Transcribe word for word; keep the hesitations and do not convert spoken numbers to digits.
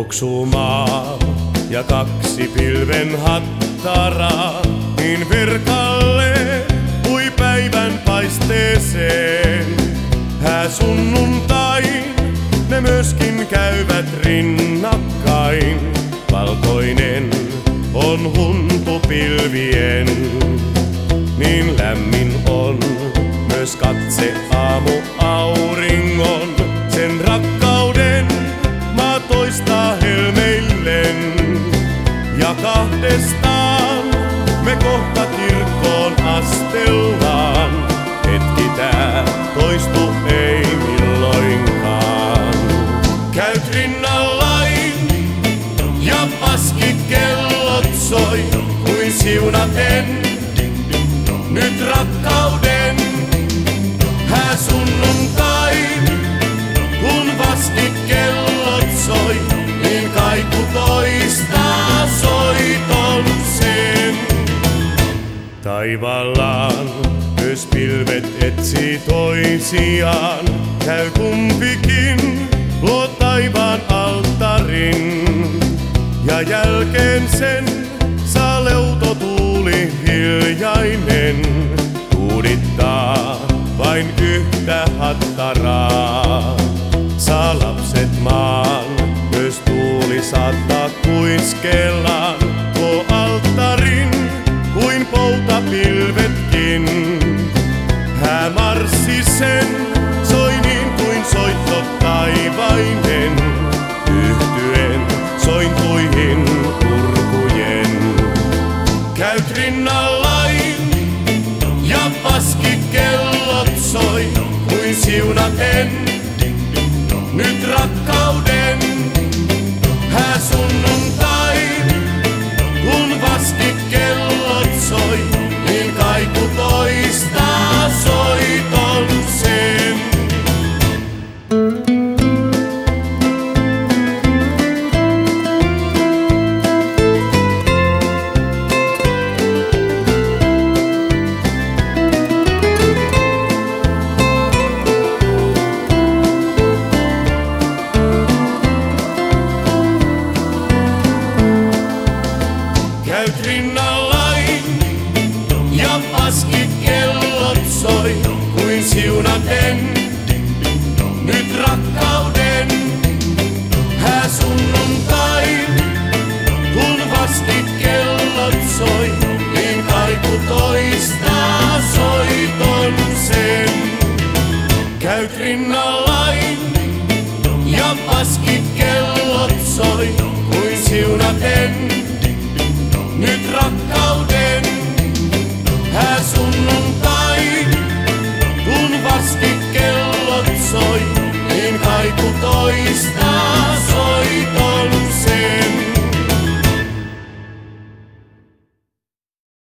Tuoksumaa ja kaksi pilven hattaraa, niin virkalle ui päivän paisteeseen. Hää sunnuntain ne myöskin käyvät rinnakkain. Valkoinen on huntu pilvien, niin lämmin on myös katse aamu auringon. Sen rakkauden maa toistaa helmeillen, ja kahdestaan me kohta kirkkoon astellaan. Hetki tää toistu ei milloinkaan. Käyt rinnallain ja paskikellot soi kuin siunaten nyt rakkauden. Hää sunnuntain, kun vaskikellot soi, niin kaiku toistaa soiton sen. Taivallaan myös pilvet etsii toisiaan, käy kumpikin luo taivaan alttarin. Ja jälkeen sen saa leuto tuuli hiljainen, tuudittaa vain yhtä hattaraa. Saa lapset maan, myös tuuli saattaa kuiskellaan tuo alttarin kuin poutapilvetkin. Hää marssi sen, soi niin kuin soitto taivainen, yhtyen sointuihin kurkujen. Käyt rinnallain ja paskikellot soi kuin siunaten nyt rakkauden. Hää sunnuntain, kun vaskikellot soi, niin kaiku toistaa soiton sen. Käyt rinnallain ja paskikellot soi kuin siunaten nyt rakkauden. Hää sunnuntain, kun vaskikellot soi, niin kaiku toistaa soiton sen. Käyt rinnallain ja paskikellot soi kuin siunaten nyt rakkauden. Hää sunnuntain, kun vaskikellot soi, niin kaiku toistaa soiton